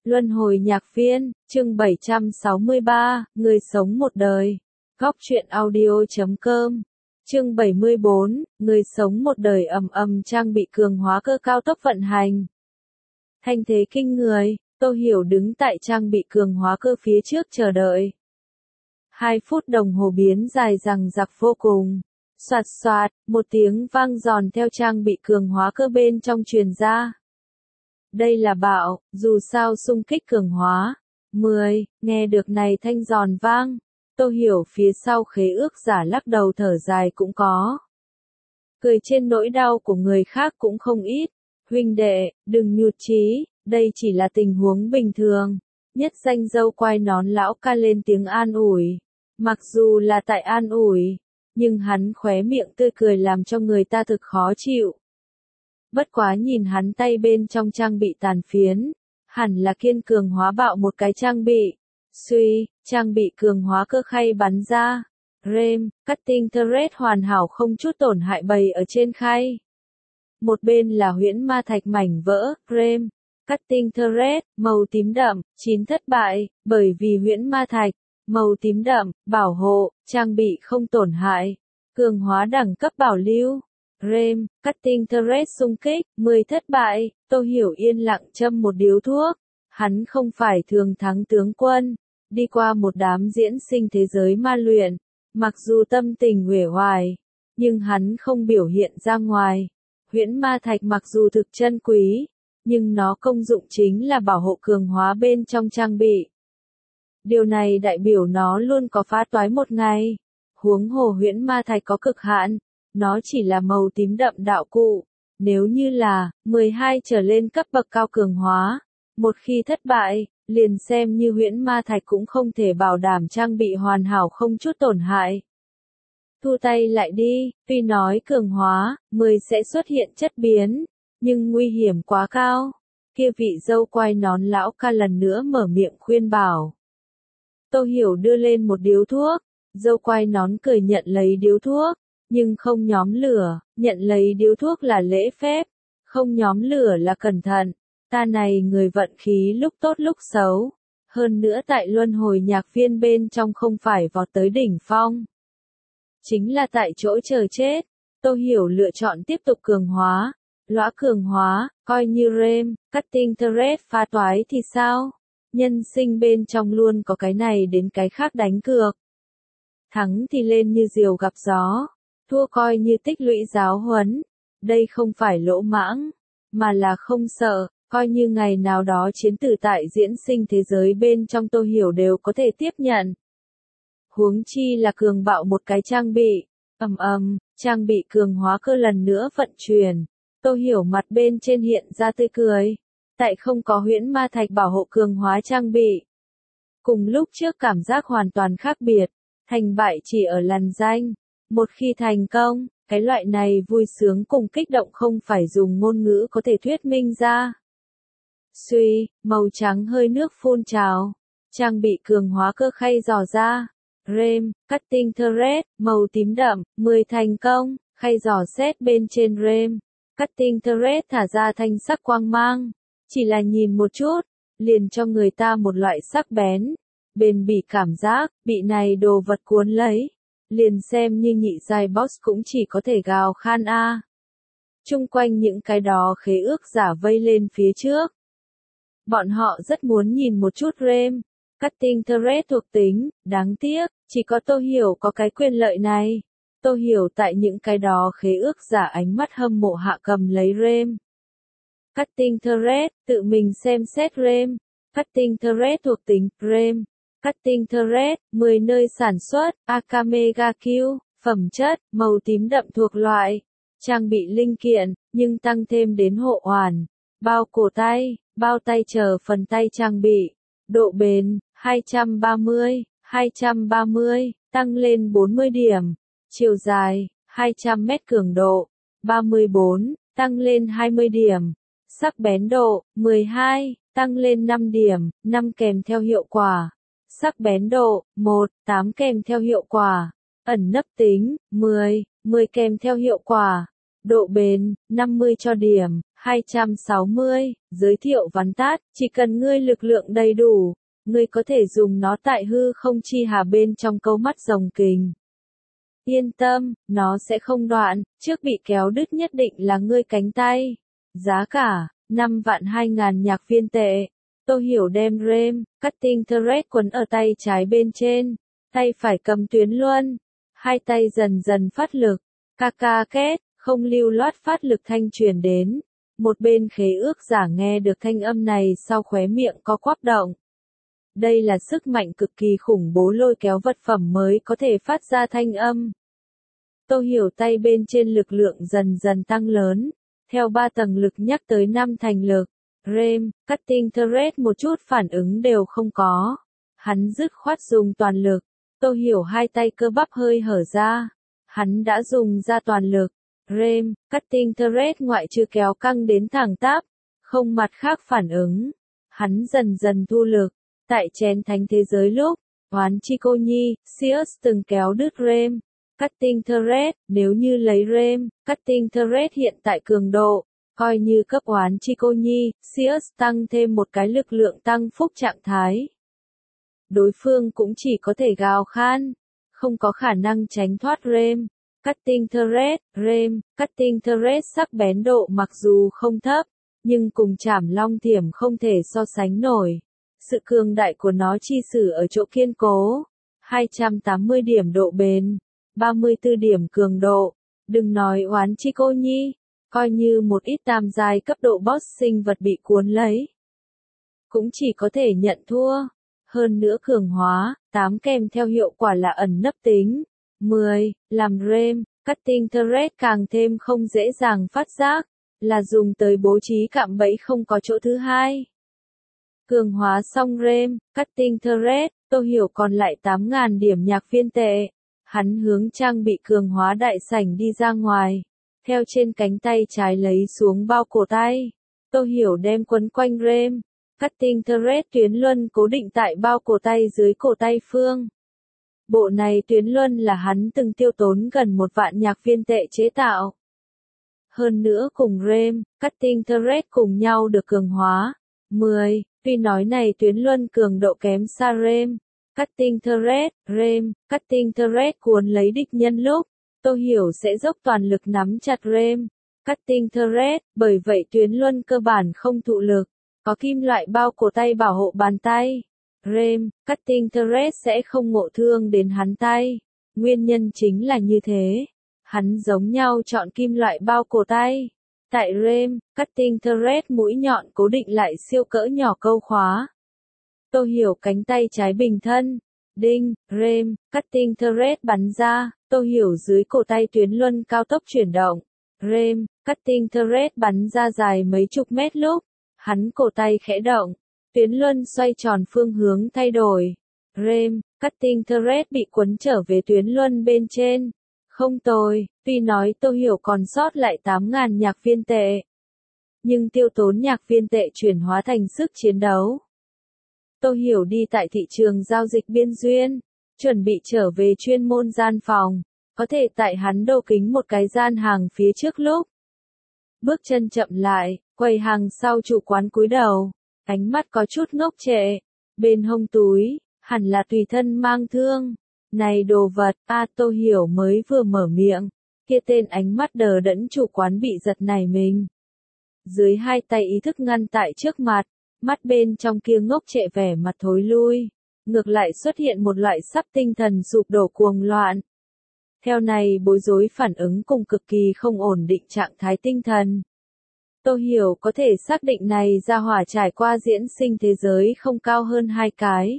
Luân hồi nhạc viên, chương 763, Người sống một đời. Góc truyện audio.com. Chương 74, Người sống một đời trang bị cường hóa cơ cao tốc vận hành. Thanh thế kinh người, Tô Hiểu đứng tại trang bị cường hóa cơ phía trước chờ đợi. 2 phút đồng hồ biến dài dằng dặc vô cùng. Soạt soạt, một tiếng vang giòn theo trang bị cường hóa cơ bên trong truyền ra. Đây là bạo, dù sao xung kích cường hóa. 10, nghe được này thanh giòn vang. Tô Hiểu phía sau khế ước giả lắc đầu thở dài cũng có. Cười trên nỗi đau của người khác cũng không ít. Huynh đệ, đừng nhụt chí, đây chỉ là tình huống bình thường. Nhất danh dâu quai nón lão ca lên tiếng an ủi. Mặc dù là tại an ủi, nhưng hắn khóe miệng tươi cười làm cho người ta thực khó chịu. Bất quá nhìn hắn tay bên trong trang bị tàn phiến, hẳn là kiên cường hóa bạo một cái trang bị. Suy, trang bị cường hóa cơ khay bắn ra. Rem, cutting thread hoàn hảo không chút tổn hại bày ở trên khay. Một bên là huyễn ma thạch mảnh vỡ, rem, cutting thread, màu tím đậm, 9 thất bại, bởi vì huyễn ma thạch, màu tím đậm, bảo hộ, trang bị không tổn hại. Cường hóa đẳng cấp bảo lưu. Rem, cutting thread xung kích, 10 thất bại, Tô Hiểu yên lặng châm một điếu thuốc. Hắn không phải thường thắng tướng quân, đi qua một đám diễn sinh thế giới ma luyện, mặc dù tâm tình uể oải, nhưng hắn không biểu hiện ra ngoài. Huyễn ma thạch mặc dù thực chân quý, nhưng nó công dụng chính là bảo hộ cường hóa bên trong trang bị. Điều này đại biểu nó luôn có phá toái một ngày. Huống hồ huyễn ma thạch có cực hạn, nó chỉ là màu tím đậm đạo cụ. Nếu như là 12 trở lên cấp bậc cao cường hóa, một khi thất bại, liền xem như huyễn ma thạch cũng không thể bảo đảm trang bị hoàn hảo không chút tổn hại. Thu tay lại đi, tuy nói cường hóa, 10 sẽ xuất hiện chất biến, nhưng nguy hiểm quá cao. Kia vị dâu quai nón lão ca lần nữa mở miệng khuyên bảo. Tô Hiểu đưa lên một điếu thuốc, dâu quai nón cười nhận lấy điếu thuốc, nhưng không nhóm lửa, nhận lấy điếu thuốc là lễ phép, không nhóm lửa là cẩn thận. Ta này người vận khí lúc tốt lúc xấu, hơn nữa tại luân hồi nhạc viên bên trong không phải vọt tới đỉnh phong. Chính là tại chỗ chờ chết. Tô Hiểu lựa chọn tiếp tục cường hóa, lõa cường hóa, coi như rem, cutting thread phá toái thì sao? Nhân sinh bên trong luôn có cái này đến cái khác đánh cược. Thắng thì lên như diều gặp gió, thua coi như tích lũy giáo huấn. Đây không phải lỗ mãng, mà là không sợ, coi như ngày nào đó chiến tử tại diễn sinh thế giới bên trong Tô Hiểu đều có thể tiếp nhận. Huống chi là cường bạo một cái trang bị, trang bị cường hóa cơ lần nữa vận chuyển. Tô Hiểu mặt bên trên hiện ra tươi cười, tại không có huyễn ma thạch bảo hộ cường hóa trang bị. Cùng lúc trước cảm giác hoàn toàn khác biệt, thành bại chỉ ở lằn danh. Một khi thành công, cái loại này vui sướng cùng kích động không phải dùng ngôn ngữ có thể thuyết minh ra. Suy, màu trắng hơi nước phun trào, trang bị cường hóa cơ khay dò ra. Rem, cutting thread, màu tím đậm, 10 thành công, khay dò xét bên trên rem. Cutting thread thả ra thanh sắc quang mang, chỉ là nhìn một chút, liền cho người ta một loại sắc bén, bền bỉ cảm giác, bị này đồ vật cuốn lấy. Liền xem như nhị giai boss cũng chỉ có thể gào khan a. Chung quanh những cái đó khế ước giả vây lên phía trước. Bọn họ rất muốn nhìn một chút rem, cutting thread thuộc tính, đáng tiếc, chỉ có Tô Hiểu có cái quyền lợi này. Tô Hiểu tại những cái đó khế ước giả ánh mắt hâm mộ hạ cầm lấy rem. Cutting thread, tự mình xem xét rem, cutting thread thuộc tính, rem. Cutting thread, 10 nơi sản xuất, AK Mega Q, phẩm chất, màu tím đậm thuộc loại, trang bị linh kiện, nhưng tăng thêm đến hộ hoàn, bao cổ tay, bao tay chờ phần tay trang bị, độ bền, 230, tăng lên 40 điểm, chiều dài, 200 mét cường độ, 34, tăng lên 20 điểm, sắc bén độ, 12, tăng lên 5 điểm, 5 kèm theo hiệu quả. Sắc bén độ, 1, 8 kèm theo hiệu quả. Ẩn nấp tính, 10 kèm theo hiệu quả. Độ bền, 50 cho điểm, 260. Giới thiệu vắn tắt, chỉ cần ngươi lực lượng đầy đủ, ngươi có thể dùng nó tại hư không chi hà bên trong câu mắt rồng kình. Yên tâm, nó sẽ không đoạn, trước bị kéo đứt nhất định là ngươi cánh tay. Giá cả, 5.200.000 nhạc viên tệ. Tô Hiểu đem rem, cutting thread quấn ở tay trái bên trên, tay phải cầm tuyến luân, hai tay dần dần phát lực, ca ca két, không lưu loát phát lực thanh truyền đến. Một bên khế ước giả nghe được thanh âm này sau khóe miệng có quắp động. Đây là sức mạnh cực kỳ khủng bố lôi kéo vật phẩm mới có thể phát ra thanh âm. Tô Hiểu tay bên trên lực lượng dần dần tăng lớn, theo 3 tầng lực nhắc tới 5 thành lực. Rem, cutting thread một chút phản ứng đều không có. Hắn dứt khoát dùng toàn lực. Tô Hiểu hai tay cơ bắp hơi hở ra. Hắn đã dùng ra toàn lực. Rem, cutting thread ngoại trừ kéo căng đến thẳng tắp, không mặt khác phản ứng. Hắn dần dần thu lực. Tại chén thánh thế giới lúc, Oán Chi Cô Nhi, Sius từng kéo đứt rem, cutting thread, nếu như lấy rem, cutting thread hiện tại cường độ, coi như cấp Oán Chi Cô Nhi, Sius tăng thêm một cái lực lượng tăng phúc trạng thái. Đối phương cũng chỉ có thể gào khan, không có khả năng tránh thoát rem, cutting thread, rem, cutting thread sắc bén độ mặc dù không thấp, nhưng cùng chảm long thiểm không thể so sánh nổi. Sự cường đại của nó chi sử ở chỗ kiên cố, 280 điểm độ bền, 34 điểm cường độ, đừng nói Oán Chi Cô Nhi, coi như một ít tam giai cấp độ boss sinh vật bị cuốn lấy, cũng chỉ có thể nhận thua. Hơn nữa cường hóa, 8 kèm theo hiệu quả là ẩn nấp tính, 10, làm rem, cutting thread càng thêm không dễ dàng phát giác, là dùng tới bố trí cạm bẫy không có chỗ thứ hai. Cường hóa xong rem, cutting thread, Tô Hiểu còn lại 8.000 điểm nhạc viên tệ. Hắn hướng trang bị cường hóa đại sảnh đi ra ngoài. Theo trên cánh tay trái lấy xuống bao cổ tay. Tô Hiểu đem quấn quanh rem, cutting thread tuyến luân cố định tại bao cổ tay dưới cổ tay phương. Bộ này tuyến luân là hắn từng tiêu tốn gần 1 vạn nhạc viên tệ chế tạo. Hơn nữa cùng rem, cutting thread cùng nhau được cường hóa. 10. Tuy nói này tuyến luân cường độ kém xa rem, cutting thread, rem, cutting thread cuốn lấy địch nhân lúc, Tô Hiểu sẽ dốc toàn lực nắm chặt rem, cutting thread, bởi vậy tuyến luân cơ bản không thụ lực, có kim loại bao cổ tay bảo hộ bàn tay. Rem, cutting thread sẽ không ngộ thương đến hắn tay. Nguyên nhân chính là như thế. Hắn giống nhau chọn kim loại bao cổ tay. Tại rem, cutting thread mũi nhọn cố định lại siêu cỡ nhỏ câu khóa. Tô Hiểu cánh tay trái bình thân. Đinh, rem, cutting thread bắn ra. Tô Hiểu dưới cổ tay tuyến luân cao tốc chuyển động. Rem, cutting thread bắn ra dài mấy chục mét lúc. Hắn cổ tay khẽ động. Tuyến luân xoay tròn phương hướng thay đổi. Rem, cutting thread bị cuốn trở về tuyến luân bên trên. Không tồi, tuy nói Tô Hiểu còn sót lại 8.000 nhạc viên tệ. Nhưng tiêu tốn nhạc viên tệ chuyển hóa thành sức chiến đấu. Tô Hiểu đi tại thị trường giao dịch biên duyên, chuẩn bị trở về chuyên môn gian phòng, có thể tại hắn đô kính một cái gian hàng phía trước lúc. Bước chân chậm lại, quầy hàng sau chủ quán cúi đầu, ánh mắt có chút ngốc trệ, bên hông túi, hẳn là tùy thân mang thương. Này đồ vật, Tô Hiểu mới vừa mở miệng, kia tên ánh mắt đờ đẫn chủ quán bị giật nảy mình. Dưới hai tay ý thức ngăn tại trước mặt, mắt bên trong kia ngốc trệ vẻ mặt thối lui, ngược lại xuất hiện một loại sắp tinh thần sụp đổ cuồng loạn. Theo này bối rối phản ứng cùng cực kỳ không ổn định trạng thái tinh thần. Tô Hiểu có thể xác định này ra hỏa trải qua diễn sinh thế giới không cao hơn 2 cái.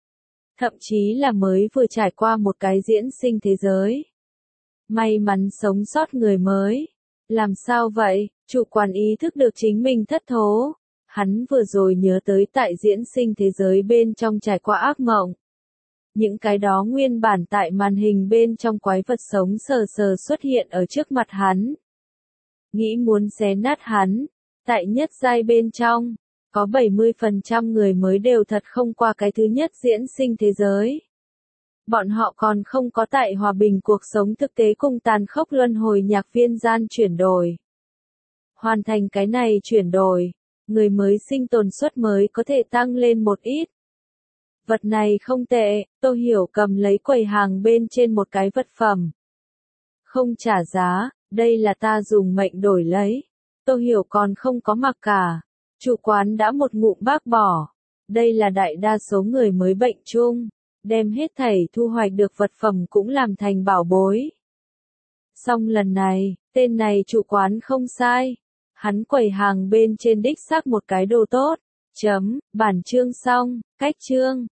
Thậm chí là mới vừa trải qua một cái diễn sinh thế giới. May mắn sống sót người mới. Làm sao vậy? Chủ quán ý thức được chính mình thất thố. Hắn vừa rồi nhớ tới tại diễn sinh thế giới bên trong trải qua ác mộng. Những cái đó nguyên bản tại màn hình bên trong quái vật sống sờ sờ xuất hiện ở trước mặt hắn. Nghĩ muốn xé nát hắn. Tại nhất giai bên trong, có 70% người mới đều thật không qua cái thứ nhất diễn sinh thế giới. Bọn họ còn không có tại hòa bình cuộc sống thực tế cùng tàn khốc luân hồi nhạc viên gian chuyển đổi. Hoàn thành cái này chuyển đổi, người mới sinh tồn suất mới có thể tăng lên một ít. Vật này không tệ, Tô Hiểu cầm lấy quầy hàng bên trên một cái vật phẩm. Không trả giá, đây là ta dùng mệnh đổi lấy. Tô Hiểu còn không có mặc cả. Chủ quán đã một ngụm bác bỏ. Đây là đại đa số người mới bệnh chung. Đem hết thảy thu hoạch được vật phẩm cũng làm thành bảo bối. Xong lần này, tên này chủ quán không sai. Hắn quầy hàng bên trên đích xác một cái đồ tốt. Bản chương xong, cách chương.